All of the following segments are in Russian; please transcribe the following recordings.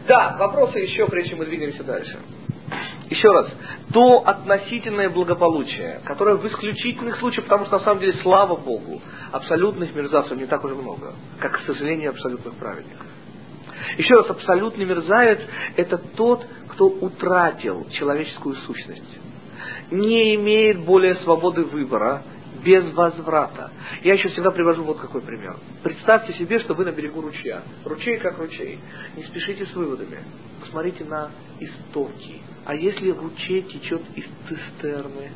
Да, вопросы еще, прежде чем мы двигаемся дальше. Еще раз. То относительное благополучие, которое в исключительных случаях, потому что на самом деле, слава Богу, абсолютных мерзавцев не так уже много, как, к сожалению, абсолютных праведников. Еще раз, абсолютный мерзавец – это тот, кто утратил человеческую сущность, не имеет более свободы выбора, без возврата. Я еще всегда привожу вот какой пример. Представьте себе, что вы на берегу ручья. Ручей как ручей. Не спешите с выводами. Посмотрите на истоки. А если ручей течет из цистерны?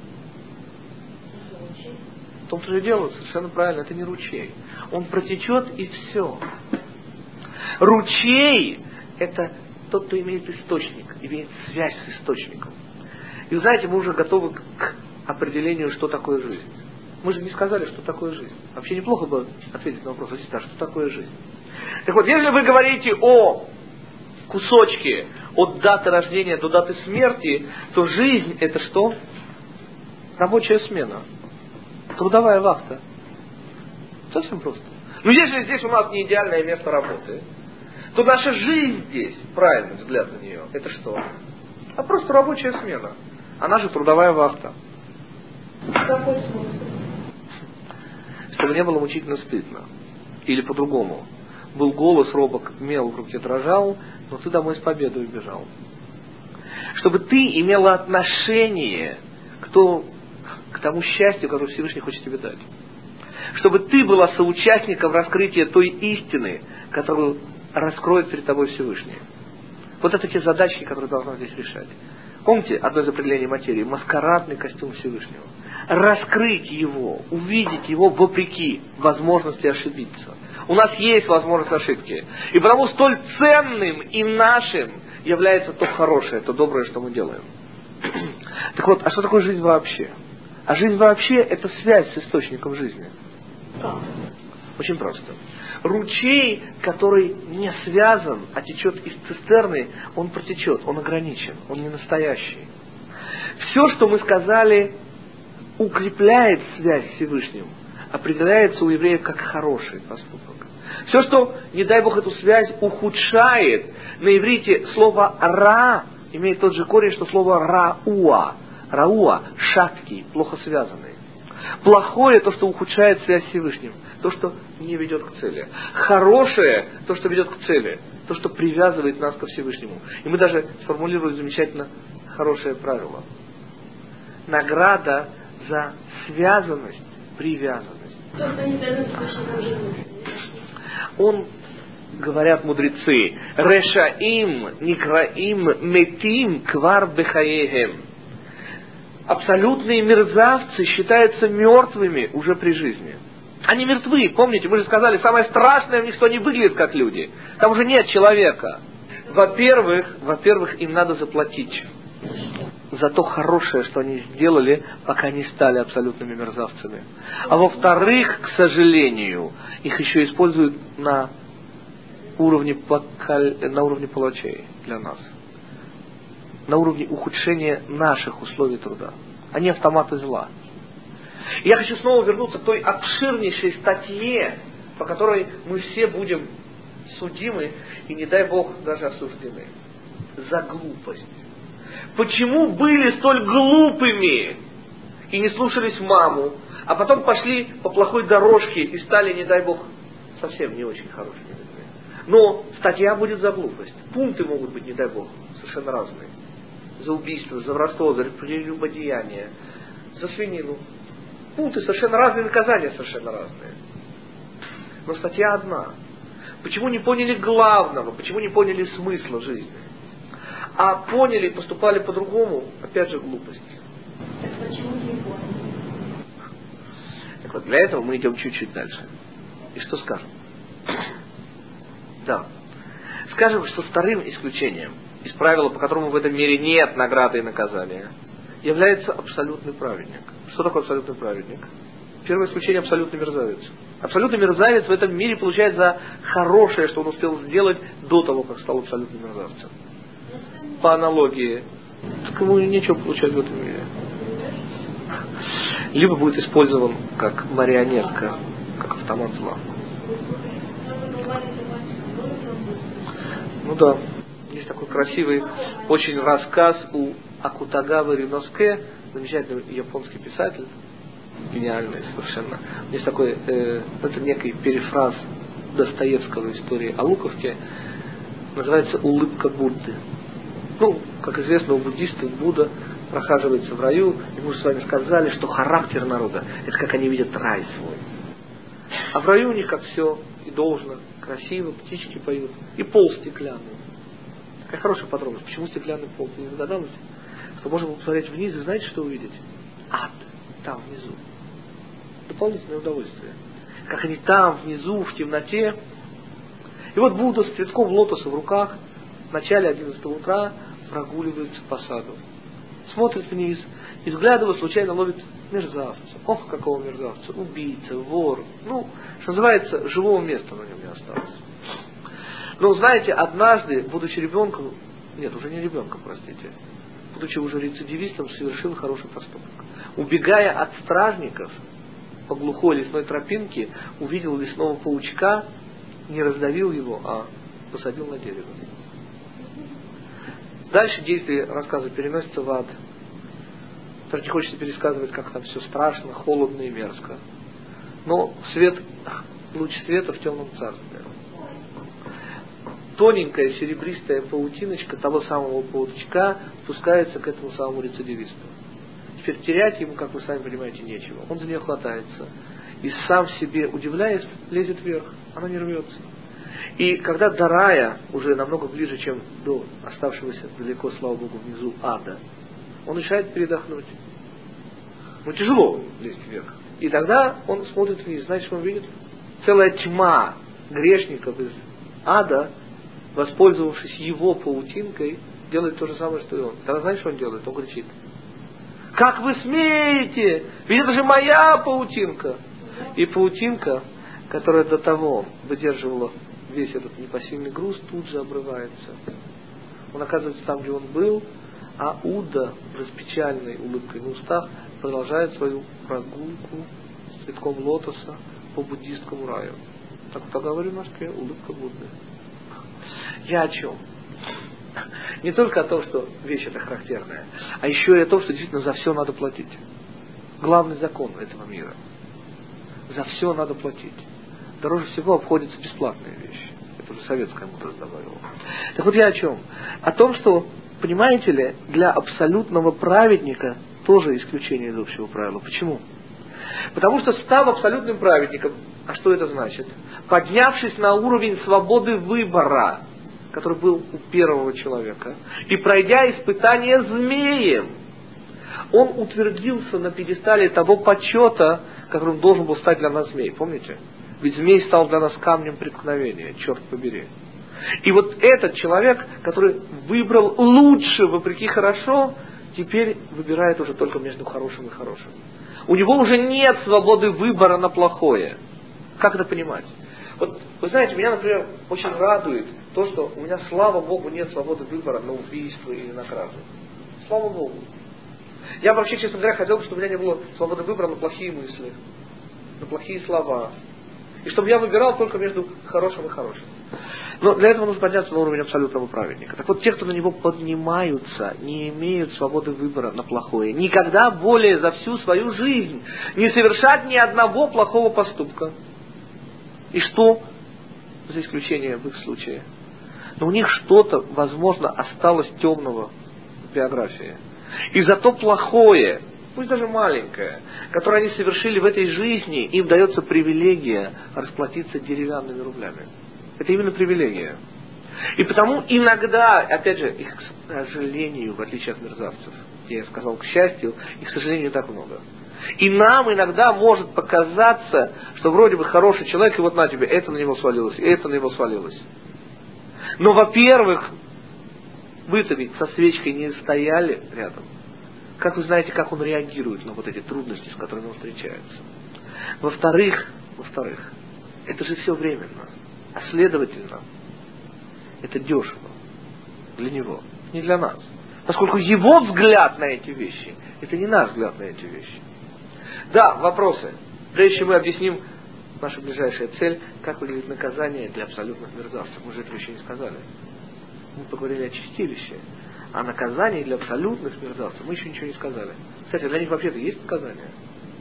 В том-то же и дело, совершенно правильно, это не ручей. Он протечет и все. Ручей – это тот, кто имеет источник, имеет связь с источником. И вы знаете, мы уже готовы к определению, что такое жизнь. Мы же не сказали, что такое жизнь. Вообще неплохо бы ответить на вопрос, что такое жизнь. Так вот, если вы говорите о кусочке от даты рождения до даты смерти, то жизнь это что? Рабочая смена. Трудовая вахта. Совсем просто. Но если здесь у нас не идеальное место работы, то наша жизнь здесь, правильный взгляд на нее, это что? А просто рабочая смена. Она же трудовая вахта. Чтобы не было мучительно стыдно. Или по-другому. Был голос, робок, мел в руке дрожал, но ты домой с победой убежал. Чтобы ты имела отношение к тому счастью, которое Всевышний хочет тебе дать. Чтобы ты была соучастником раскрытия той истины, которую раскроет перед тобой Всевышний. Вот это те задачки, которые должна здесь решать. Помните одно из определений материи? Маскарадный костюм Всевышнего. Раскрыть его, увидеть его вопреки возможности ошибиться. У нас есть возможность ошибки. И потому столь ценным и нашим является то хорошее, то доброе, что мы делаем. Так вот, а что такое жизнь вообще? А жизнь вообще это связь с источником жизни. Очень просто. Ручей, который не связан, а течет из цистерны, он протечет, он ограничен, он не настоящий. Все, что мы сказали, укрепляет связь с Всевышним, определяется у евреев как хороший поступок. Все, что, не дай Бог, эту связь ухудшает, на иврите слово «ра» имеет тот же корень, что слово «рауа». Рауа – шаткий, плохо связанный. Плохое – то, что ухудшает связь с Всевышним, то, что не ведет к цели. Хорошее – то, что ведет к цели, то, что привязывает нас ко Всевышнему. И мы даже сформулировали замечательно хорошее правило. Награда за связанность, привязанность. Он, говорят мудрецы, решаим, никраим, метим, квар бехаехем. Абсолютные мерзавцы считаются мертвыми уже при жизни. Они мертвы, помните, мы же сказали, самое страшное в них, что они выглядят как люди. Там уже нет человека. Во-первых, им надо заплатить за то хорошее, что они сделали, пока не стали абсолютными мерзавцами. А во-вторых, к сожалению, их еще используют на уровне палачей для нас. На уровне ухудшения наших условий труда. Они автоматы зла. И я хочу снова вернуться к той обширнейшей статье, по которой мы все будем судимы и, не дай Бог, даже осуждены. За глупость. Почему были столь глупыми и не слушались маму, а потом пошли по плохой дорожке и стали, не дай Бог, совсем не очень хорошими людьми. Но статья будет за глупость. Пункты могут быть, не дай Бог, совершенно разные. За убийство, за воровство, за прелюбодеяние, за свинину. Пункты совершенно разные, наказания совершенно разные. Но статья одна. Почему не поняли главного, почему не поняли смысла жизни? А поняли и поступали по-другому, опять же, глупость. Так почему не поняли? Так вот, для этого мы идем чуть-чуть дальше. И что скажем? Да. Скажем, что вторым исключением из правила, по которому в этом мире нет награды и наказания, является абсолютный праведник. Что такое абсолютный праведник? Первое исключение – абсолютный мерзавец. Абсолютный мерзавец в этом мире получает за хорошее, что он успел сделать до того, как стал абсолютным мерзавцем. По аналогии, так ему нечего получать в этом мире. Либо будет использован как марионетка, как автомат зла. Ну да. Есть такой красивый очень рассказ у Акутагавы Риноске, замечательный японский писатель, гениальный совершенно. Есть такой, это некий перефраз Достоевского истории о Луковке, называется «Улыбка Будды». Ну, как известно, у буддистов Будда прохаживается в раю, и мы уже с вами сказали, что характер народа – это как они видят рай свой. А в раю у них как все и должно, красиво, птички поют, и пол стеклянный. Какая хорошая подробность. Почему стеклянный пол? Ты не догадалась? Что можно посмотреть вниз и знаете, что увидеть? Ад. Там внизу. Дополнительное удовольствие. Как они там внизу, в темноте. И вот Будда с цветком лотоса в руках в начале 11 утра прогуливается по саду. Смотрит вниз и, взглядывая, случайно ловит мерзавца. Ох, какого мерзавца. Убийца, вор. Ну, что называется, живого места на нем не осталось. Но, знаете, однажды, будучи ребенком, нет, уже не ребенком, простите, будучи уже рецидивистом, совершил хороший поступок. Убегая от стражников по глухой лесной тропинке, увидел лесного паучка, не раздавил его, а посадил на дерево. Дальше действие рассказа переносится в ад. Теперь не хочется пересказывать, как там все страшно, холодно и мерзко. Но луч света в темном царстве. Тоненькая серебристая паутиночка того самого паучка спускается к этому самому рецидивисту. Теперь терять ему, как вы сами понимаете, нечего. Он за нее хватается. И сам себе удивляясь, лезет вверх. Она не рвется. И когда до рая, уже намного ближе, чем до оставшегося далеко, слава Богу, внизу ада, он решает передохнуть. Ну, тяжело лезть вверх. И тогда он смотрит вниз. Знаете, что он видит? Целая тьма грешников из ада, воспользовавшись его паутинкой, делает то же самое, что и он. Тогда знаете, что он делает? Он кричит: «Как вы смеете? Ведь это же моя паутинка!» И паутинка, которая до того выдерживала весь этот непосильный груз, тут же обрывается. Он оказывается там, где он был, а Удда с печальной улыбкой на устах продолжает свою прогулку с цветком лотоса по буддистскому раю. Так вот, говорю в Москве, улыбка Будды. Я о чем? Не только о том, что вещь эта характерная, а еще и о том, что действительно за все надо платить. Главный закон этого мира. За все надо платить. Дороже всего обходятся бесплатные вещи. Это уже советская мудрость добавила. Так вот я о чем? О том, что, понимаете ли, для абсолютного праведника тоже исключение из общего правила. Почему? Потому что, став абсолютным праведником, а что это значит? Поднявшись на уровень свободы выбора, который был у первого человека, и пройдя испытание змеем, он утвердился на пьедестале того почета, которым должен был стать для нас змей. Помните? Ведь змей стал для нас камнем преткновения, черт побери. И вот этот человек, который выбрал лучше, вопреки хорошо, теперь выбирает уже только между хорошим и хорошим. У него уже нет свободы выбора на плохое. Как это понимать? Вот, вы знаете, меня, например, очень радует то, что у меня, слава Богу, нет свободы выбора на убийство или на кражу. Слава Богу. Я вообще, честно говоря, хотел бы, чтобы у меня не было свободы выбора на плохие мысли, на плохие слова. И чтобы я выбирал только между хорошим и хорошим. Но для этого нужно подняться на уровень абсолютного праведника. Так вот, те, кто на него поднимаются, не имеют свободы выбора на плохое. Никогда более за всю свою жизнь не совершат ни одного плохого поступка. И что? За исключением в их случае. Но у них что-то, возможно, осталось темного в биографии. И за то плохое, пусть даже маленькое, которое они совершили в этой жизни, им дается привилегия расплатиться деревянными рублями. Это именно привилегия. И потому иногда, опять же, их, к сожалению, в отличие от мерзавцев, я сказал, к счастью, их, к сожалению, не так много. И нам иногда может показаться, что вроде бы хороший человек, и вот на тебе, это на него свалилось, и это на него свалилось. Но, во-первых, вы-то ведь со свечкой не стояли рядом. Как вы знаете, как он реагирует на вот эти трудности, с которыми он встречается? Во-вторых, это же все временно. А следовательно, это дешево для него, не для нас. Поскольку его взгляд на эти вещи, это не наш взгляд на эти вещи. Да, вопросы. Прежде чем мы объясним наша ближайшая цель, как выглядит наказание для абсолютных мерзавцев. Мы же этого еще не сказали. Мы поговорили о чистилище. А наказании для абсолютных мерзавцев мы еще ничего не сказали. Кстати, для них вообще-то есть наказание?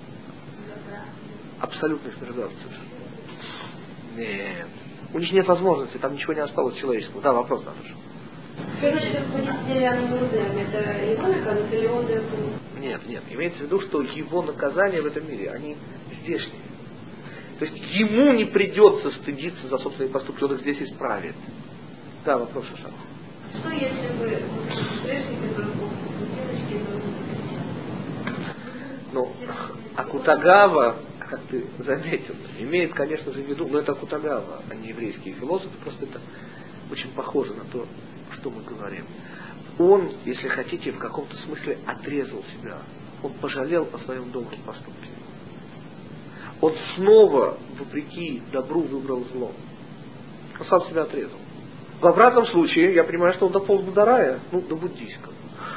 Абсолютных мерзавцев. Нет. У них нет возможности, там ничего не осталось человеческого. Да, вопрос, Наташа. Что значит ходить с деревянными рудами? Это его наказывают или он дает? Нет. Имеется в виду, что его наказания в этом мире, они здешние. То есть ему не придется стыдиться за собственные поступки, он их здесь исправит. Да, вопрос, Шаша. Что если бы грешник, который был девочки, Ну, Акутагава, как ты заметил, имеет, конечно же, в виду, но это Акутагава, а не еврейские философы, просто это очень похоже на то, что мы говорим. Он, если хотите, в каком-то смысле отрезал себя. Он пожалел о своем добром поступке. Он снова, вопреки добру, выбрал зло. Он сам себя отрезал. В обратном случае, я понимаю, что он дополз до рая, до буддийского.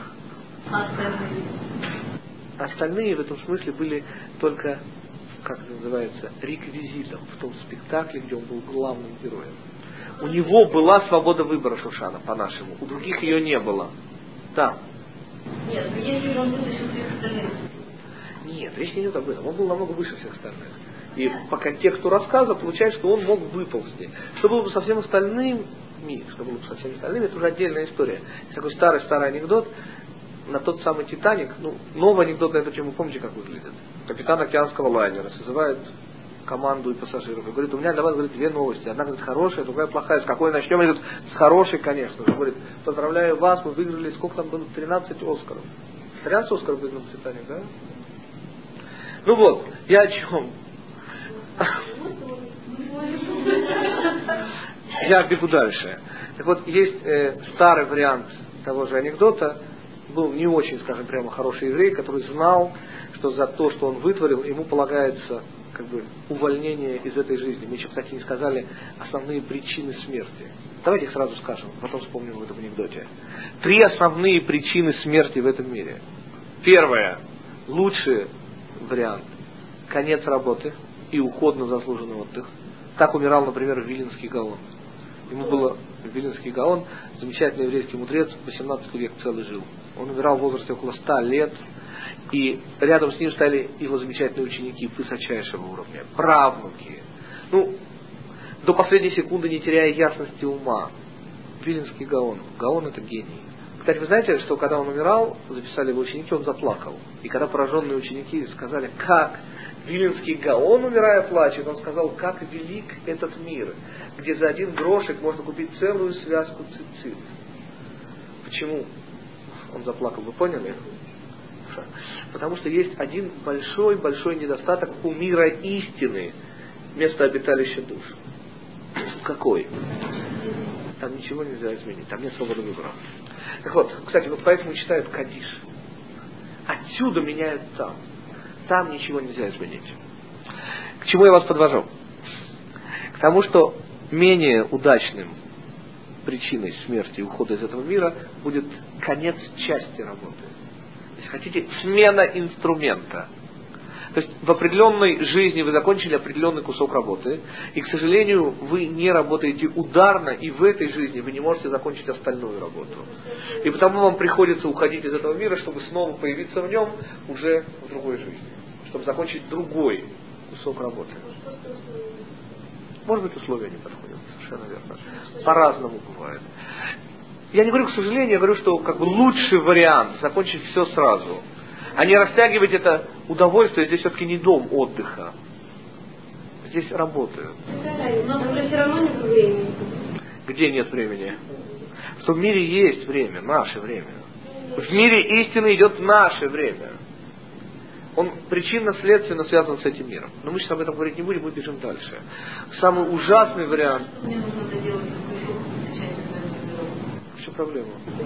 Остальные в этом смысле были только, как это называется, реквизитом в том спектакле, где он был главным героем. У него была свобода выбора, Шушана, по-нашему. У других ее не было. Да. Нет, если он вытащил всех остальных. Нет, речь не идет об этом. Он был намного выше всех остальных. И по контексту рассказа получается, что он мог выползти. Что было бы со всем остальным, что было бы со всеми остальными, это уже отдельная история. Есть такой старый анекдот на тот самый Титаник. Новый анекдот на эту тему, помните, как выглядит? Капитан океанского лайнера созывает команду и пассажиров. И говорит, у меня для вас, говорит, две новости. Одна, говорит, хорошая, другая плохая. С какой начнем? Говорит, с хорошей, конечно. Говорит, поздравляю вас, вы выиграли, сколько там было? 13 Оскаров. 13 Оскаров выиграл Титаник, да? Ну вот, я о чем? Я бегу дальше. Так вот, есть старый вариант того же анекдота. Был не очень, скажем прямо, хороший еврей, который знал, что за то, что он вытворил, ему полагается увольнение из этой жизни. Мы еще, кстати, не сказали основные причины смерти. Давайте их сразу скажем, потом вспомним в этом анекдоте. 3 основные причины смерти в этом мире. Первое. Лучший вариант. Конец работы и уход на заслуженный отдых. Так умирал, например, Виленский Гаон. Ему было Виленский Гаон, замечательный еврейский мудрец, 18 век целый жил. Он умирал в возрасте около 100 лет. И рядом с ним стояли его замечательные ученики высочайшего уровня, правнуки. До последней секунды не теряя ясности ума. Виленский Гаон. Гаон это гений. Кстати, вы знаете, что когда он умирал, записали его ученики, он заплакал. И когда пораженные ученики сказали, как Виленский Гаон, умирая, плачет, он сказал, как велик этот мир, где за 1 грошек можно купить целую связку цицит. Почему он заплакал, вы поняли? Потому что есть один большой недостаток у мира истины, место обиталища душ. Какой? Там ничего нельзя изменить, там нет свободы выбора. Так вот, кстати, поэтому читают Кадиш. Отсюда меняют там. Там ничего нельзя изменить. К чему я вас подвожу? К тому, что менее удачным причиной смерти и ухода из этого мира будет конец части работы. Если хотите, смена инструмента. То есть в определенной жизни вы закончили определенный кусок работы, и, к сожалению, вы не работаете ударно, и в этой жизни вы не можете закончить остальную работу. И потому вам приходится уходить из этого мира, чтобы снова появиться в нем уже в другой жизни. Чтобы закончить другой кусок работы. Может быть, условия не подходят, совершенно верно. По-разному бывает. Я не говорю, к сожалению, я говорю, что лучший вариант закончить все сразу. А не растягивать это удовольствие. Здесь все-таки не дом отдыха. Здесь работают. Но уже все равно нет времени. Где нет времени? В том мире есть время, наше время. В мире истины идет наше время. Он причинно-следственно связан с этим миром. Но мы сейчас об этом говорить не будем, мы бежим дальше. Самый ужасный вариант. Мне нужно это делать, В чем проблема?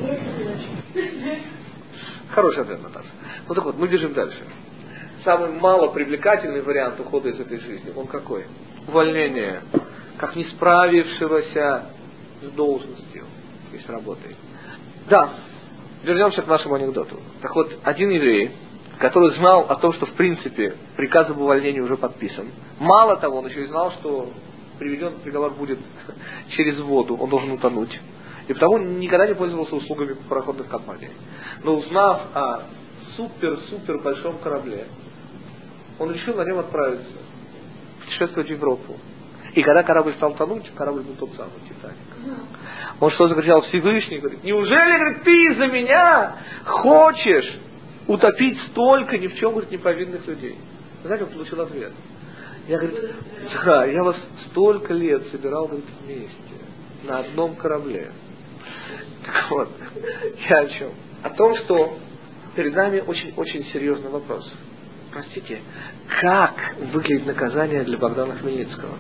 Хороший ответ, Наташа. Так вот, мы бежим дальше. Самый малопривлекательный вариант ухода из этой жизни, он какой? Увольнение. Как не справившегося с должностью и с работой. Да, вернемся к нашему анекдоту. Так вот, один еврей, который знал о том, что в принципе приказ об увольнении уже подписан. Мало того, он еще и знал, что приведен приговор будет через воду, он должен утонуть. И потому никогда не пользовался услугами пароходных компаний. Но узнав о супер-супер большом корабле, он решил на нем отправиться, путешествовать в Европу. И когда корабль стал тонуть, корабль был тот самый Титаник. Он что закричал? Всевышний, говорит, неужели, говорит, ты из-за меня хочешь утопить столько ни в чем, говорит, неповинных людей? Знаете, он получил ответ. Я, говорит, да, я вас столько лет собирал, говорит, вместе, на одном корабле. Так вот, я о чем? О том, что перед нами очень-очень серьезный вопрос. Простите, как выглядит наказание для Богдана Хмельницкого?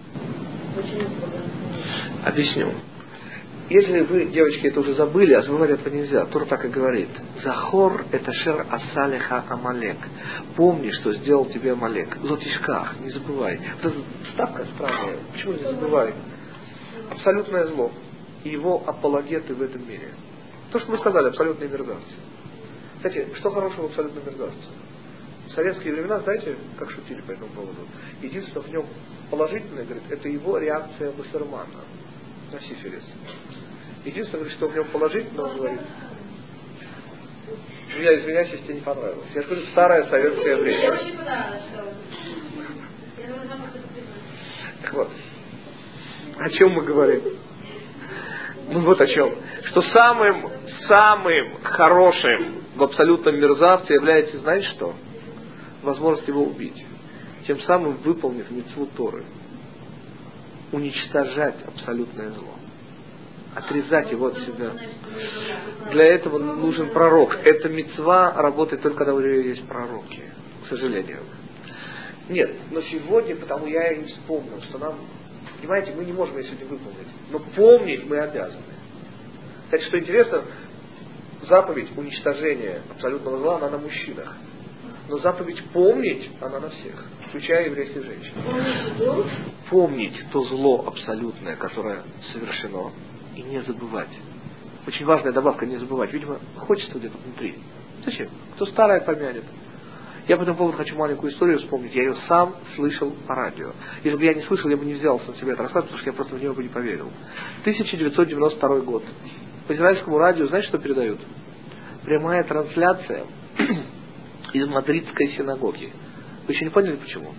Объясню. Если вы, девочки, это уже забыли, а забывать этого нельзя, Тора так и говорит. Захор это шер асалиха Амалек. Помни, что сделал тебе Амалек. Лотишках, не забывай. Вот эта ставка странная. Почему не забывай? Абсолютное зло. И его апологеты в этом мире. То, что мы сказали, абсолютные мерзавцы. Кстати, что хорошего в абсолютном мерзавце? В советские времена, знаете, как шутили по этому поводу? Единственное в нем положительное, говорит, это его реакция Басермана на сифилис. Единственное, говорит, что в нем положительно, он говорит, я извиняюсь, если тебе не понравилось. Я же говорю, старое советское время. Так вот, о чем мы говорим? Ну вот о чем. Что самым хорошим в абсолютном мерзавце является, знаете что? Возможность его убить. Тем самым выполнив мицву Торы. Уничтожать абсолютное зло. Отрезать его от себя. Для этого нужен пророк. Эта мицва работает только когда у него есть пророки. К сожалению. Нет, но сегодня, потому я и не вспомнил, что нам, понимаете, мы не можем ее сегодня выполнить. Но помнить мы обязаны. Кстати, что интересно, заповедь уничтожения абсолютного зла, она на мужчинах. Но заповедь помнить, она на всех, включая еврейских женщин. Помнить то зло абсолютное, которое совершено, и не забывать. Очень важная добавка, не забывать. Видимо, хочется где-то внутри. Зачем? Кто старое помянет. Я по этому поводу хочу маленькую историю вспомнить. Я ее сам слышал по радио. Если бы я не слышал, я бы не взялся на себя это рассказывать, потому что я просто в него бы не поверил. 1992 год. По израильскому радио, знаете, что передают? Прямая трансляция из Мадридской синагоги. Вы еще не поняли, почему?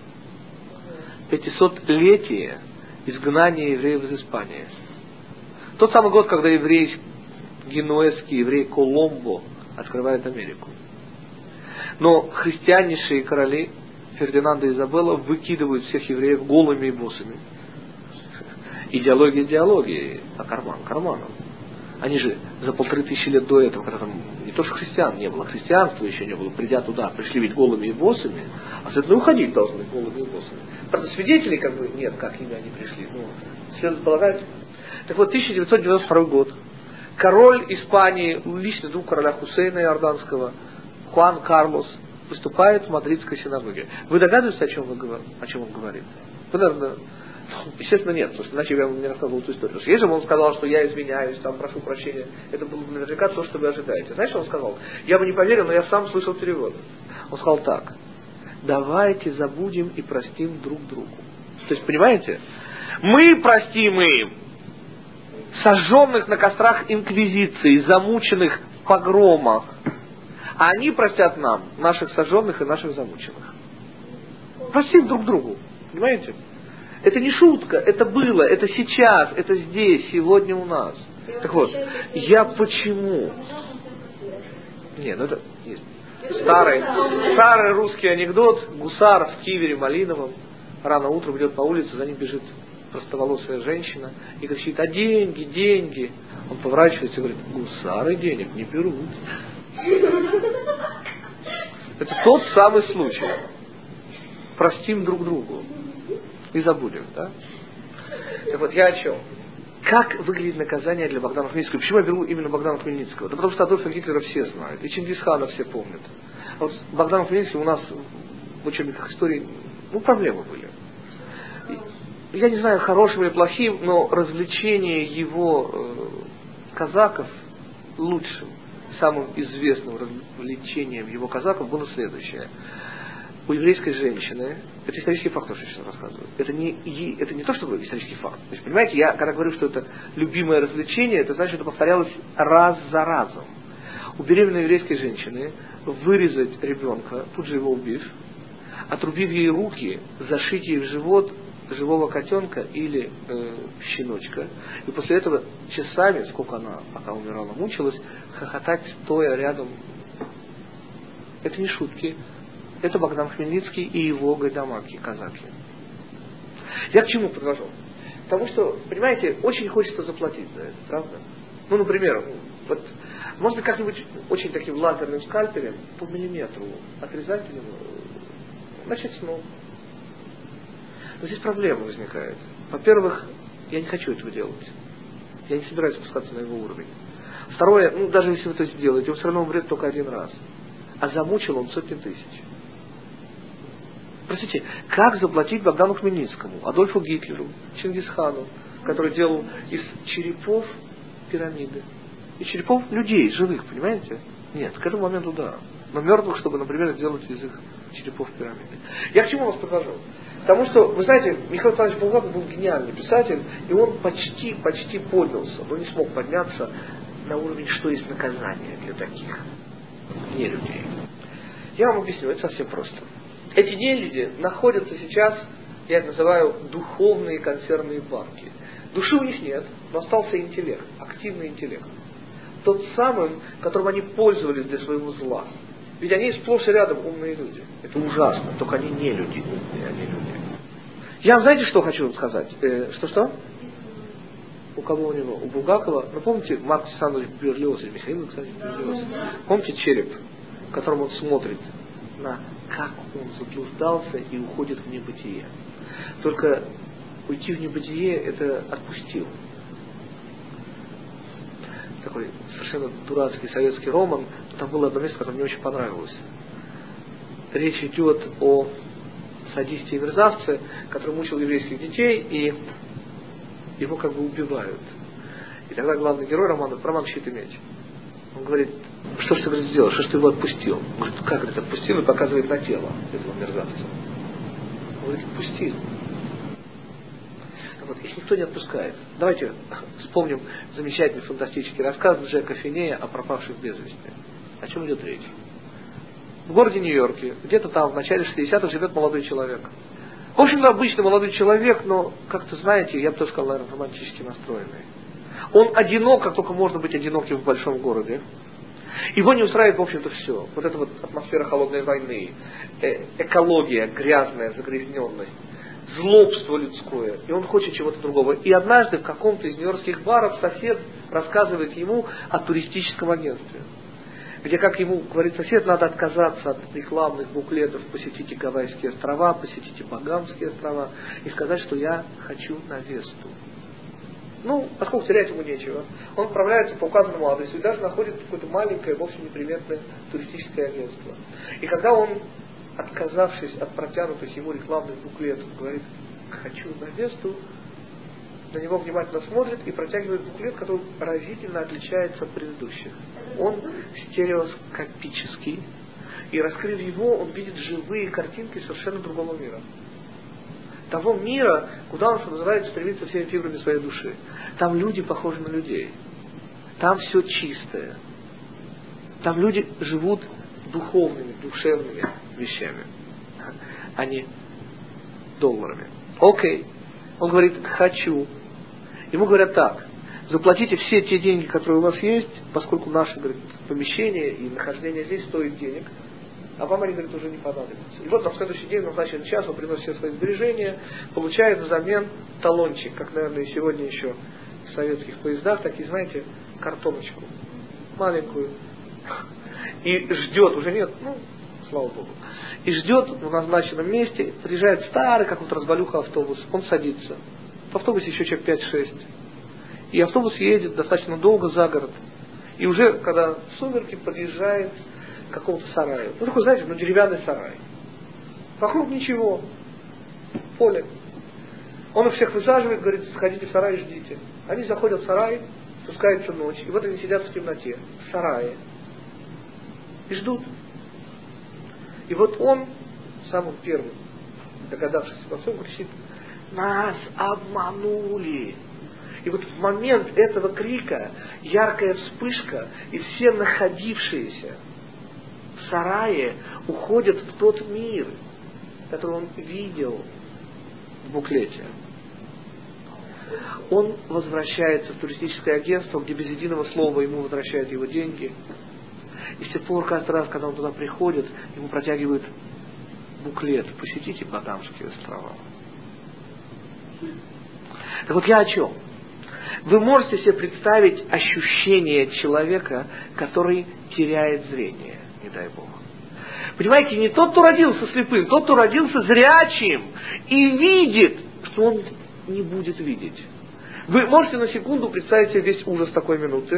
500-летие изгнания евреев из Испании. Тот самый год, когда еврей генуэзский, еврей Коломбо открывает Америку. Но христианнейшие короли Фердинанда и Изабелла выкидывают всех евреев голыми и босыми. Идеология идеологии, а карман карманом. Они же за 1500 лет до этого, когда там не то что христиан не было, христианства еще не было, придя туда, пришли ведь голыми и босыми, а следовательно уходить должны голыми и босыми. Правда, свидетелей как бы нет, как ими они пришли. Но следует полагать. Так вот, 1992 год. Король Испании, лично друг короля Хусейна Иорданского, Хуан Карлос, выступает в Мадридской синагоге. Вы догадываетесь, о чем он говорит? Вы, наверное, естественно, нет, потому что иначе я вам не рассказывал эту историю. Если бы он сказал, что я извиняюсь, там, прошу прощения, это было бы наверняка то, что вы ожидаете. Знаете, что он сказал? Я бы не поверил, но я сам слышал перевод. Он сказал так: давайте забудем и простим друг другу. То есть, понимаете, мы простим им сожженных на кострах инквизиции, замученных в погромах, а они простят нам наших сожженных и наших замученных. Простим друг другу. Понимаете? Это не шутка, это было, это сейчас, это здесь, сегодня у нас. Так вот, я почему? Нет, ну это есть. Старый русский анекдот. Гусар в кивере малиновом рано утром идет по улице, за ним бежит простоволосая женщина и кричит: а деньги, деньги. Он поворачивается и говорит: гусары денег не берут. Это тот самый случай. Простим друг другу. И забудем, да? Так вот, я о чем? Как выглядит наказание для Богдана Хмельницкого? Почему я беру именно Богдана Хмельницкого? Да потому что Адольфа Гитлера все знают. И Чингисхана все помнят. А вот с Богданом Хмельницким у нас в учебниках истории, проблемы были. Я не знаю, хорошим или плохим, но развлечение его казаков лучшим, самым известным развлечением его казаков было следующее. у еврейской женщины, это исторический факт, то, что я сейчас рассказываю, это не то, что исторический факт. То есть, понимаете, я когда говорю, что это любимое развлечение, это значит, что это повторялось раз за разом. У беременной еврейской женщины вырезать ребенка, тут же его убив, отрубив ей руки, зашить ей в живот живого котенка или щеночка, и после этого часами, сколько она пока умирала, мучилась, хохотать, стоя рядом. Это не шутки. Это Богдан Хмельницкий и его гайдамаки, казаки. Я к чему подвожу? Потому что, понимаете, очень хочется заплатить за это, правда? Ну, например, вот, может быть, как-нибудь очень таким лазерным скальпелем по миллиметру отрезать ему, начать снова. Но здесь проблема возникает. Во-первых, я не хочу этого делать. Я не собираюсь спускаться на его уровень. Второе, даже если вы это сделаете, он все равно умрет только один раз. А замучил он сотни тысяч. Простите, как заплатить Богдану Хмельницкому, Адольфу Гитлеру, Чингисхану, который делал из черепов пирамиды? Из черепов людей, живых, понимаете? Нет, к этому моменту да. Но мертвых, чтобы, например, сделать из их черепов пирамиды. Я к чему вас подвожу? Потому что, вы знаете, Михаил Александрович Булгаков был гениальный писатель, и он почти поднялся, но не смог подняться на уровень, что есть наказание для таких нелюдей. Я вам объясню, это совсем просто. Эти нелюди находятся сейчас, я их называю, духовные консервные банки. Души у них нет, но остался интеллект, активный интеллект. Тот самый, которым они пользовались для своего зла. Ведь они сплошь и рядом умные люди. Это ужасно, только они не люди умные, они люди. Я вам знаете, что хочу вам сказать? Что? У кого у него? У Булгакова. Ну, помните, Марк Александрович Берлиоз, или Михаил, кстати, Берлиоз. Помните череп, которым он смотрит на как он заблуждался и уходит в небытие. Только уйти в небытие — это отпустил. Такой совершенно дурацкий советский роман. Там было одно место, которое мне очень понравилось. Речь идет о садисте и мерзавце, который мучил еврейских детей, и его как бы убивают. И тогда главный герой романа «Щит и меч». Он говорит: что ж ты, говорит, сделал, что ж ты его отпустил? Он говорит: как, говорит, отпустил? И показывает на тело этого мерзавца. Он говорит: отпустил. Вот, их никто не отпускает. Давайте вспомним замечательный фантастический рассказ Джека Финея о пропавших без вести. О чем идет речь? В городе Нью-Йорке, где-то там в начале 60-х живет молодой человек. В общем-то, обычный молодой человек, но, как-то, знаете, я бы тоже сказал, наверное, романтически настроенный. Он одинок, как только можно быть одиноким в большом городе. Его не устраивает, в общем-то, все. Вот эта вот атмосфера холодной войны, экология грязная, загрязненность, злобство людское. И он хочет чего-то другого. И однажды в каком-то из нью-йоркских баров сосед рассказывает ему о туристическом агентстве. Где, как ему говорит сосед, надо отказаться от рекламных буклетов: посетите Гавайские острова, посетите Багамские острова, и сказать, что я хочу на Весту. Ну, поскольку терять ему нечего, он отправляется по указанному адресу и даже находит какое-то маленькое, вовсе неприметное туристическое агентство. И когда он, отказавшись от протянутых ему рекламных буклетов, говорит: хочу на Весту, на него внимательно смотрит и протягивает буклет, который разительно отличается от предыдущих. Он стереоскопический, и, раскрыв его, он видит живые картинки совершенно другого мира. Того мира, куда он, что называется, стремится всеми фибрами своей души. Там люди похожи на людей. Там все чистое. Там люди живут духовными, душевными вещами, а не долларами. Окей. Он говорит: хочу. Ему говорят так: заплатите все те деньги, которые у вас есть, поскольку наше, говорит, помещение и нахождение здесь стоит денег, а вам они, говорит, уже не понадобятся. И вот на следующий день, в назначенный час, он приносит все свои сбережения, получает взамен талончик, как, наверное, и сегодня еще в советских поездах, такие, знаете, картоночку маленькую. И ждет, уже нет, слава Богу, и ждет в назначенном месте, приезжает старый какой-то развалюха автобус, он садится. В автобусе еще человек 5-6. И автобус едет достаточно долго за город. И уже, когда сумерки, подъезжает к какому-то сараю. Ну, такой, знаете, деревянный сарай. Вокруг ничего. Поле. Он их всех высаживает, говорит: сходите в сарай и ждите. Они заходят в сарай, спускается ночь, и вот они сидят в темноте, в сарае. И ждут. И вот он самым первым, догадавшись обо всем, кричит: нас обманули! И вот в момент этого крика яркая вспышка, и все находившиеся в сарае уходят в тот мир, который он видел в буклете. Он возвращается в туристическое агентство, где без единого слова ему возвращают его деньги. И с тех пор, каждый раз, когда он туда приходит, ему протягивают буклет: посетите Батамские острова. Так вот я о чем? Вы можете себе представить ощущение человека, который теряет зрение, не дай Бог. Понимаете, не тот, кто родился слепым, тот, кто родился зрячим и видит, что он не будет видеть. Вы можете на секунду представить себе весь ужас такой минуты?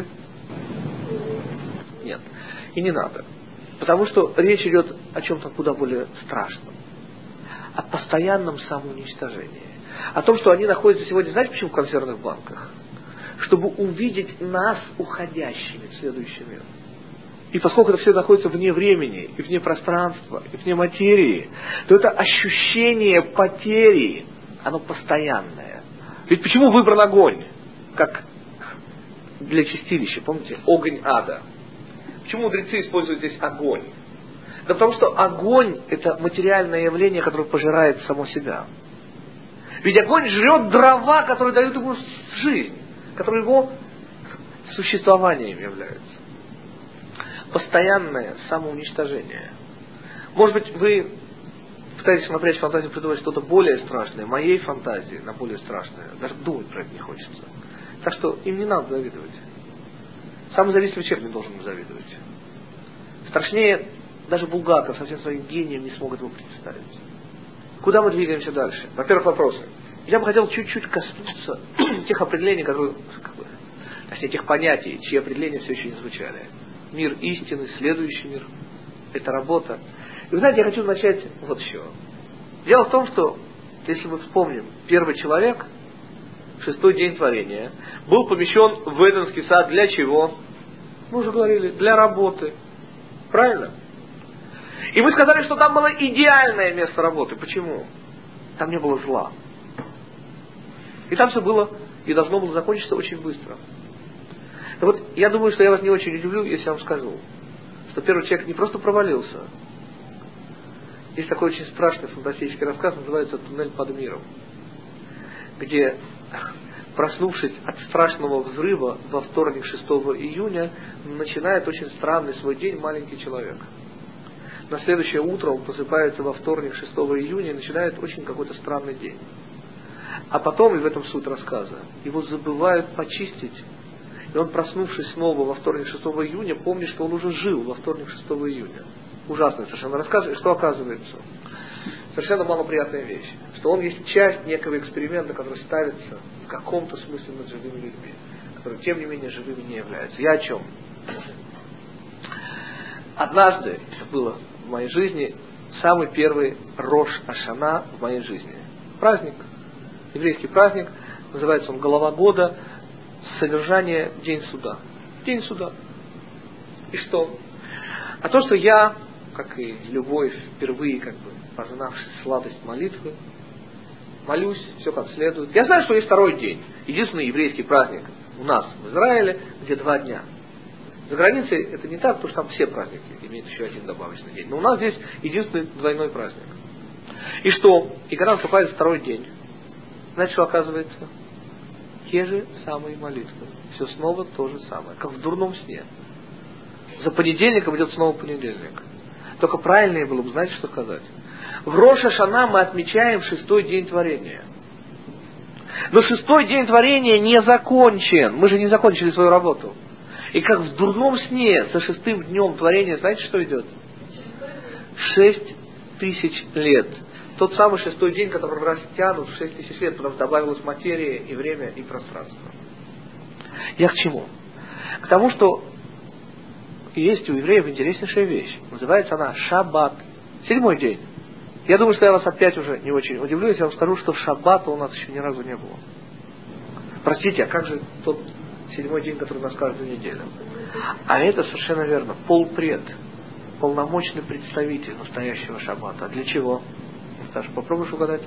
Нет. И не надо. Потому что речь идет о чем-то куда более страшном. О постоянном самоуничтожении. О том, что они находятся сегодня, знаете, почему в консервных банках? Чтобы увидеть нас уходящими в следующий мир. И поскольку это все находится вне времени, и вне пространства, и вне материи, то это ощущение потери, оно постоянное. Ведь почему выбран огонь? Как для чистилища, помните? Огонь ада. Почему мудрецы используют здесь огонь? Да потому что огонь – это материальное явление, которое пожирает само себя. Ведь огонь жрет дрова, которые дают ему жизнь, которые его существованием являются. Постоянное самоуничтожение. Может быть, вы пытаетесь напрячь фантазию, придумать что-то более страшное. Моей фантазии на более страшное даже думать про это не хочется. Так что им не надо завидовать. Самый завистливый человек не должен им завидовать. Страшнее даже Булгаков со всем своим гением не смог этого представить. Куда мы двигаемся дальше? Во-первых, вопросы. Я бы хотел чуть-чуть коснуться тех определений, которые, точнее, тех понятий, чьи определения все еще не звучали. Мир истины, следующий мир. Это работа. И вы знаете, я хочу начать вот с чего. Дело в том, что, если мы вспомним, первый человек, шестой день творения, был помещен в Эденский сад для чего? Мы уже говорили, для работы. Правильно? И мы сказали, что там было идеальное место работы. Почему? Там не было зла. И там все было и должно было закончиться очень быстро. И вот я думаю, что я вас не очень удивлю, если я вам скажу, что первый человек не просто провалился. Есть такой очень страшный фантастический рассказ, называется «Туннель под миром», где, проснувшись от страшного взрыва во вторник 6 июня, начинает очень странный свой день маленький человек. На следующее утро он просыпается во вторник 6 июня и начинает очень какой-то странный день. А потом, и в этом суть рассказа, его забывают почистить. И он, проснувшись снова во вторник 6 июня, помнит, что он уже жил во вторник 6 июня. Ужасный совершенно рассказ. И что оказывается? Совершенно малоприятная вещь. Что он есть часть некого эксперимента, который ставится в каком-то смысле над живыми людьми, которые, тем не менее, живыми не являются. Я о чем? Однажды, это было в моей жизни, самый первый Рош Ашана в моей жизни. Праздник, еврейский праздник, называется он «Голова года», содержание «День суда». День суда. И что? А то, что я, как и любой впервые познавший сладость молитвы, молюсь, все как следует. Я знаю, что есть второй день. Единственный еврейский праздник у нас в Израиле, где 2 дня. За границей это не так, потому что там все праздники имеют еще один добавочный день. Но у нас здесь единственный двойной праздник. И что? И когда наступает второй день, знаете, что оказывается? Те же самые молитвы. Все снова то же самое, как в дурном сне. За понедельником идет снова понедельник. Только правильнее было бы, знаете, что сказать? В Рош Ашана мы отмечаем 6-й день творения. Но 6-й день творения не закончен. Мы же не закончили свою работу. И как в дурном сне со 6-м днем творения, знаете, что идет? 6000 лет. Тот самый 6-й день, который растянут в 6000 лет, потому что добавилась материя и время и пространство. Я к чему? К тому, что есть у евреев интереснейшая вещь. Называется она Шаббат. 7-й день. Я думаю, что я вас опять уже не очень удивлю, если я вам скажу, что Шаббата у нас еще ни разу не было. Простите, а как же тот 7-й день, который у нас каждую неделю? А это совершенно верно. Полпред. полномочный представитель настоящего шаббата. А для чего? Саша, попробуешь угадать?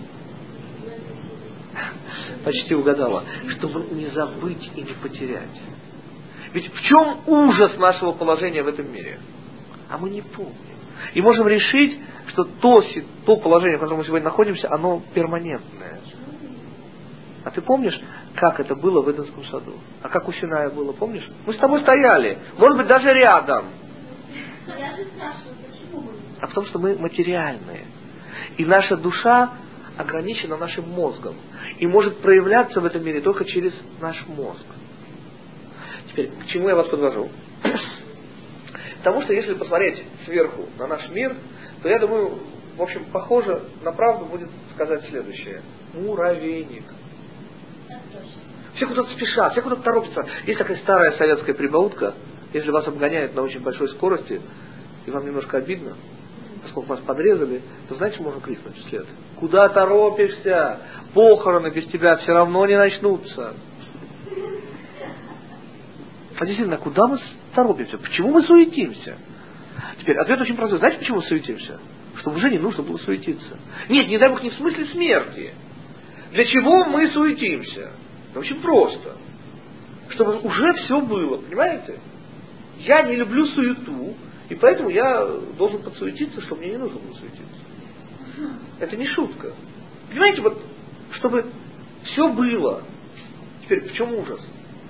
Почти угадала. Чтобы не забыть и не потерять. Ведь в чем ужас нашего положения в этом мире? А мы не помним. И можем решить, что то положение, в котором мы сегодня находимся, оно перманентное. А ты помнишь, как это было в Эдемском саду? А как у Синая было, помнишь? Мы с тобой стояли, может быть, даже рядом. Я же спрашиваю, почему мы? А потому что мы материальные. И наша душа ограничена нашим мозгом. И может проявляться в этом мире только через наш мозг. Теперь, к чему я вас подвожу? Потому что если посмотреть сверху на наш мир, то я думаю, в общем, похоже на правду будет сказать следующее. Муравейник. Все куда-то спешат, все куда-то торопятся. Есть такая старая советская прибаутка, если вас обгоняют на очень большой скорости, и вам немножко обидно, поскольку вас подрезали, то знаете, что можно крикнуть вслед? Куда торопишься? Похороны без тебя все равно не начнутся. А действительно, куда мы торопимся? Почему мы суетимся? Теперь, ответ очень простой. Знаете, почему мы суетимся? Чтобы уже не нужно было суетиться. Нет, не дай Бог, не в смысле смерти. Для чего мы суетимся? Это очень просто. Чтобы уже все было, понимаете? Я не люблю суету, и поэтому я должен подсуетиться, чтобы мне не нужно было суетиться. Это не шутка. Понимаете, вот, чтобы все было. Теперь, в чем ужас?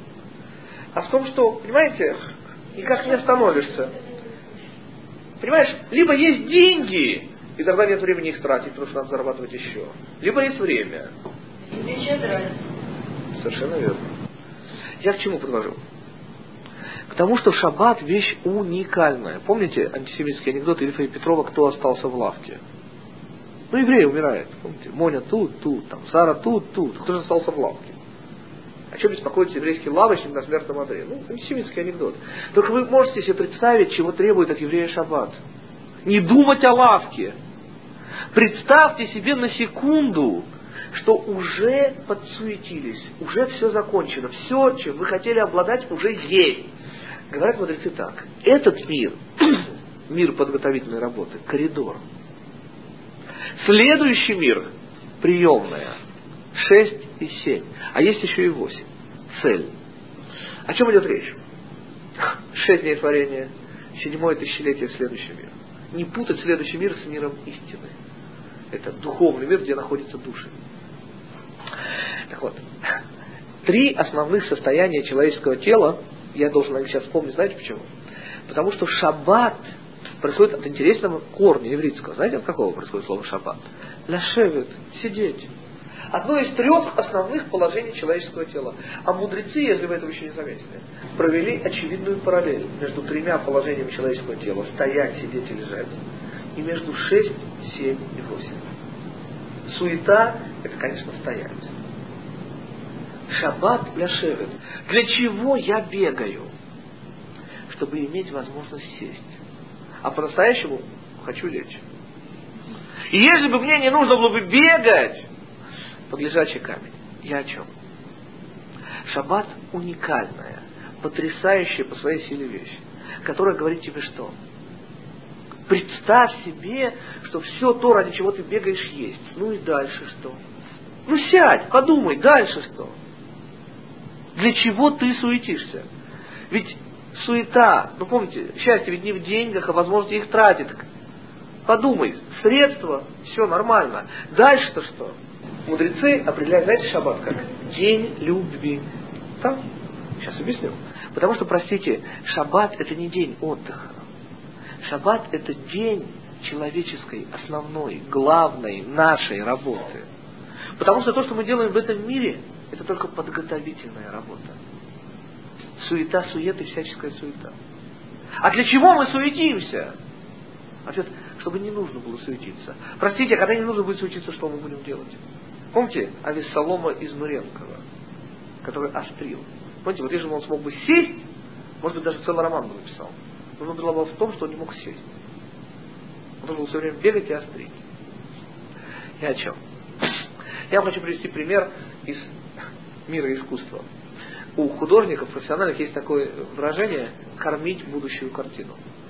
А в том, что, понимаете, никак не остановишься. Понимаешь, либо есть деньги, и тогда нет времени их тратить, потому что надо зарабатывать еще. Либо есть время. Совершенно верно. Я к чему подвожу? К тому, что шаббат вещь уникальная. Помните антисемитский анекдот Ильфа и Петрова, кто остался в лавке? Ну, еврей умирает. Помните? Моня тут, там, Сара тут. Кто же остался в лавке? О чем беспокоится еврейский лавочник на смертном одре? Ну, антисемитский анекдот. Только вы можете себе представить, чего требует от еврея шаббат. Не думать о лавке. Представьте себе на секунду, что уже подсуетились, уже все закончено, все, чем вы хотели обладать, уже есть. Говорят мудрецы так. Этот мир, мир подготовительной работы, коридор. Следующий мир, приемная, 6 и 7. А есть еще и 8. Цель. О чем идет речь? 6 дней творения, 7-е тысячелетие следующий мир. Не путать следующий мир с миром истины. Это духовный мир, где находятся души. Так вот, 3 основных состояния человеческого тела, я должен сейчас вспомнить, знаете почему? Потому что шаббат происходит от интересного корня еврейского. Знаете, от какого происходит слово шаббат? Ляшевет, сидеть. Одно из 3 основных положений человеческого тела. А мудрецы, если вы этого еще не заметили, провели очевидную параллель между 3 положениями человеческого тела. Стоять, сидеть и лежать. И между 6, 7 и 8. Суета – это, конечно, стоять. Шаббат ляшевет. Для чего я бегаю? Чтобы иметь возможность сесть. А по-настоящему хочу лечь. И если бы мне не нужно было бы бегать под лежачий камень, я о чем? Шаббат уникальная, потрясающая по своей силе вещь, которая говорит тебе что? Представь себе, что все то, ради чего ты бегаешь, есть. Ну и дальше что? Ну сядь, подумай, дальше что? Для чего ты суетишься? Ведь суета, ну помните, счастье ведь не в деньгах, а возможности их тратить. Подумай, средства, все нормально. Дальше-то что? Мудрецы определяют, знаете, шаббат как? День любви. Да? Сейчас объясню. Потому что, простите, шаббат это не день отдыха. Шаббат это день человеческой, основной, главной, нашей работы. Потому что то, что мы делаем в этом мире, это только подготовительная работа. Суета, суета и всяческая суета. А для чего мы суетимся? Ответ, чтобы не нужно было суетиться. Простите, а когда не нужно будет суетиться, что мы будем делать? Помните Авессалома из Нуренкова, который острил? Помните, вот если бы он смог бы сесть, может быть, даже целый роман бы написал. Но нужно было в том, что он не мог сесть. Он должен был все время бегать и острить. И о чем? Я вам хочу привести пример из мира искусства. У художников профессиональных есть такое выражение «кормить будущую картину».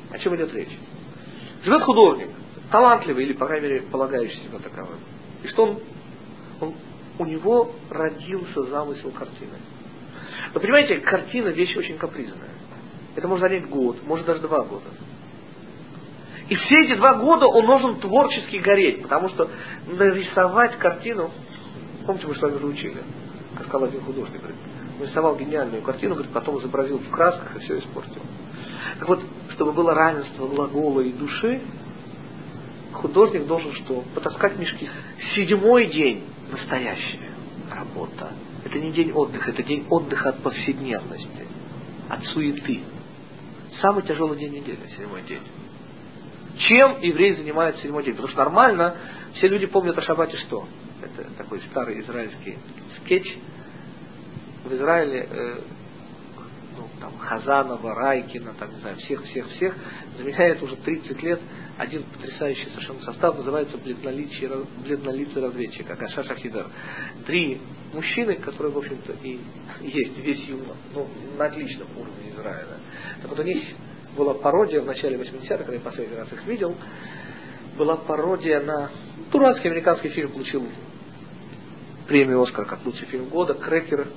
О чем идет речь? Живет художник, талантливый или, по крайней мере, полагающий себя таковым. И что у него родился замысел картины. Вы понимаете, картина вещь очень капризная. Это может занять год, может даже 2 года. И все эти 2 года он должен творчески гореть, потому что нарисовать картину, помните, мы с вами уже учили, как сказал один художник, говорит, нарисовал гениальную картину, говорит, потом изобразил в красках и все испортил. Так вот, чтобы было равенство глагола и души, художник должен что? Потаскать мешки. 7-й день настоящая работа. Это не день отдыха, это день отдыха от повседневности, от суеты. Самый тяжелый день недели, 7-й день. Чем еврей занимается 7-й день? Потому что нормально все люди помнят о шаббате что? Это такой старый израильский скетч. В Израиле там, Хазанова, Райкина, там, не знаю, всех заменяет уже 30 лет один потрясающий совершенно состав, называется бледнолицый разведчик, Агаша Шахидар. 3 мужчины, которые, в общем-то, и есть весь юмор, на отличном уровне Израиля. Так вот, у них была пародия в начале 80-х, когда я последний раз их видел, была пародия на дурацкий американский фильм, получил премию «Оскар» как лучший фильм года, Крэмер,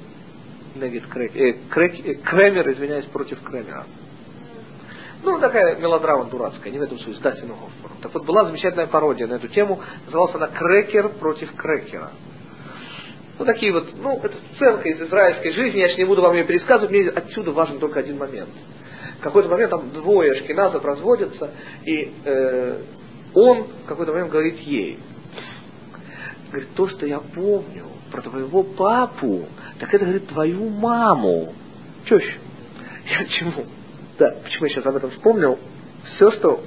извиняюсь, против Крэмера. Такая мелодрама дурацкая, не в этом смысле, с Дастином Хоффманом. Так вот, была замечательная пародия на эту тему, называлась она «Крекер против Крекера». Такие вот, это сценка из израильской жизни, я же не буду вам ее пересказывать, мне отсюда важен только один момент. В какой-то момент там 2 ашкеназов разводятся, и он в какой-то момент говорит ей, говорит, то, что я помню про твоего папу, так это, говорит, твою маму. Тещу. Я к чему? Да, почему я сейчас об этом вспомнил? Все, что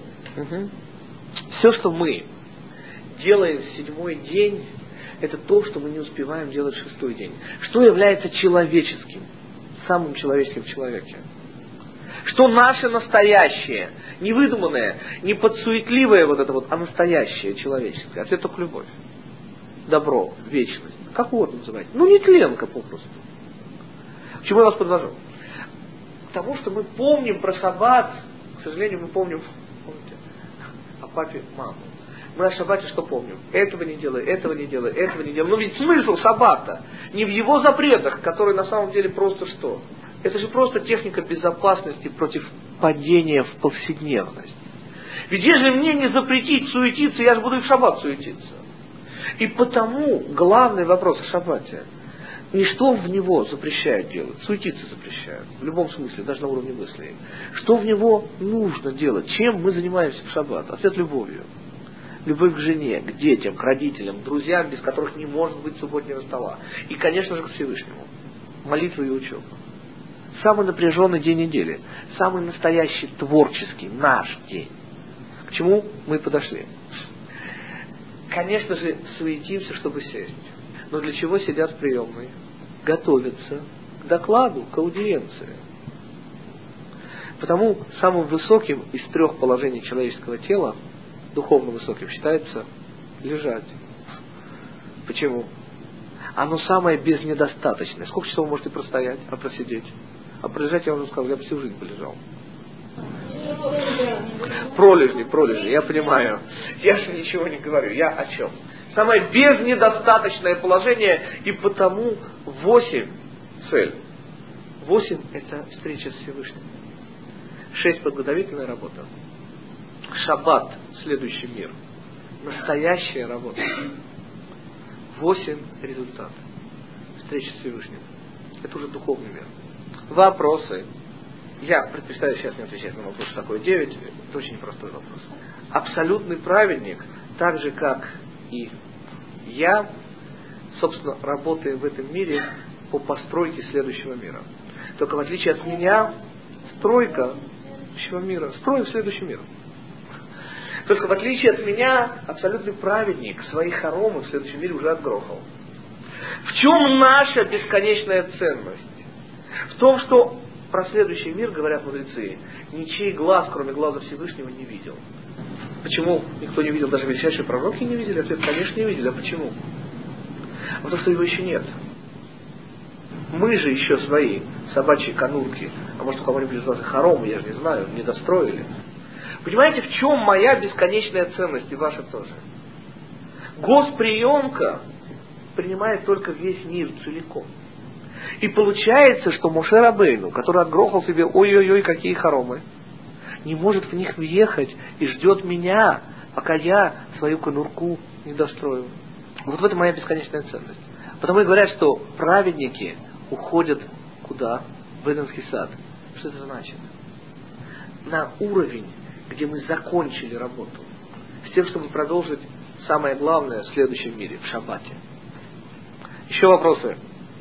мы делаем в 7-й день, это то, что мы не успеваем делать в 6-й день. Что является человеческим, самым человеческим в человеке? Что наше настоящее, не выдуманное, не подсуетливое а настоящее человеческое. Ответ только любовь. Добро, вечность. Как угодно называть. Нетленка попросту. К чему я вас подвожу? К тому, что мы помним про шаббат, к сожалению, мы помните, о папе, маму. Мы о шаббате что помним? Этого не делай, этого не делай, этого не делай. Но ведь смысл шаббата не в его запретах, которые на самом деле просто что? Это же просто техника безопасности против падения в повседневность. Ведь если мне не запретить суетиться, я же буду и в шаббат суетиться. И потому главный вопрос о шаббате. Не что в него запрещают делать, суетиться запрещают. В любом смысле, даже на уровне мыслей. Что в него нужно делать? Чем мы занимаемся в шаббат? Ответ любовью. Любовь к жене, к детям, к родителям, к друзьям, без которых не может быть субботнего стола. И, конечно же, к Всевышнему. Молитва и учеба. Самый напряженный день недели. Самый настоящий, творческий, наш день. К чему мы подошли? Конечно же, суетимся, чтобы сесть. Но для чего сидят в приемной? Готовятся к докладу, к аудиенции. Потому самым высоким из 3 положений человеческого тела, духовно высоким, считается лежать. Почему? Оно самое безнедостаточное. Сколько часов вы можете простоять, а просидеть? А пролежать, я уже сказал, я бы всю жизнь полежал. Пролежни, я понимаю. Я же ничего не говорю. Я о чем? Самое безнедостаточное положение, и потому 8 цель. 8 это встреча с Всевышним. 6 подготовительная работа. Шаббат, следующий мир. Настоящая работа. 8 результат. Встреча с Всевышним. Это уже духовный мир. Вопросы. Я предпочитаю сейчас не отвечать на вопрос, что такое 9. Это очень простой вопрос. Абсолютный праведник, так же как и я, собственно, работаем в этом мире по постройке следующего мира. Только в отличие от меня, стройка следующего мира, строим следующий мир. Только в отличие от меня, абсолютный праведник свои хоромы в следующем мире уже отгрохал. В чем наша бесконечная ценность? В том, что про следующий мир, говорят мудрецы, ничей глаз, кроме глаза Всевышнего, не видел. Почему никто не видел, даже величайшие пророки не видели? Ответ, конечно, не видели. А почему? Потому что его еще нет. Мы же еще свои собачьи конурки, а может у кого-нибудь из вас и хоромы, я же не знаю, не достроили. Понимаете, в чем моя бесконечная ценность и ваша тоже? Госприемка принимает только весь мир целиком. И получается, что Моше Рабейну, который отгрохал себе ой-ой-ой, какие хоромы, не может в них въехать и ждет меня, пока я свою конурку не дострою. Вот в этом моя бесконечная ценность. Потому и говорят, что праведники уходят куда? В Эдемский сад. Что это значит? На уровень, где мы закончили работу. С тем, чтобы продолжить самое главное в следующем мире, в шаббате. Еще вопросы?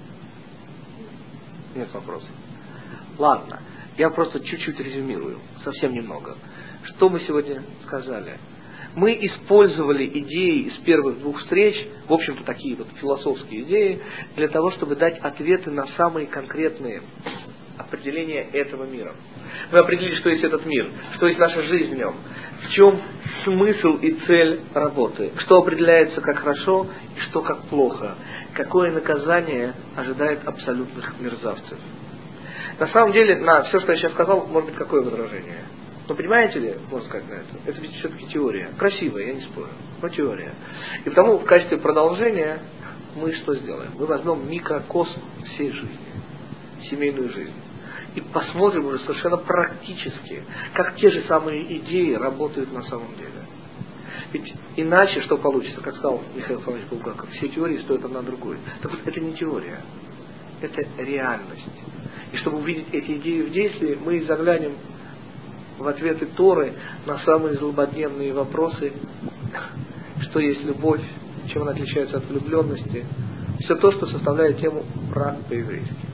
Нет вопросов. Ладно, я просто чуть-чуть резюмирую, совсем немного. Что мы сегодня сказали? Мы использовали идеи из первых двух встреч, в общем-то такие вот философские идеи, для того, чтобы дать ответы на самые конкретные определения этого мира. Мы определили, что есть этот мир, что есть наша жизнь в нем, в чем смысл и цель работы, что определяется как хорошо и что как плохо, какое наказание ожидает абсолютных мерзавцев. На самом деле, на все, что я сейчас сказал, может быть какое возражение. Но понимаете ли, можно сказать на это, это ведь все-таки теория. Красивая, я не спорю, но теория. И потому в качестве продолжения мы что сделаем? Мы возьмем микрокосм всей жизни, семейную жизнь. И посмотрим уже совершенно практически, как те же самые идеи работают на самом деле. Ведь иначе что получится, как сказал Михаил Фомич Булгаков, все теории стоят одна другой. Так вот, это не теория, это реальность. И чтобы увидеть эти идеи в действии, мы заглянем в ответы Торы на самые злободневные вопросы, что есть любовь, чем она отличается от влюбленности, все то, что составляет тему брак по-еврейски.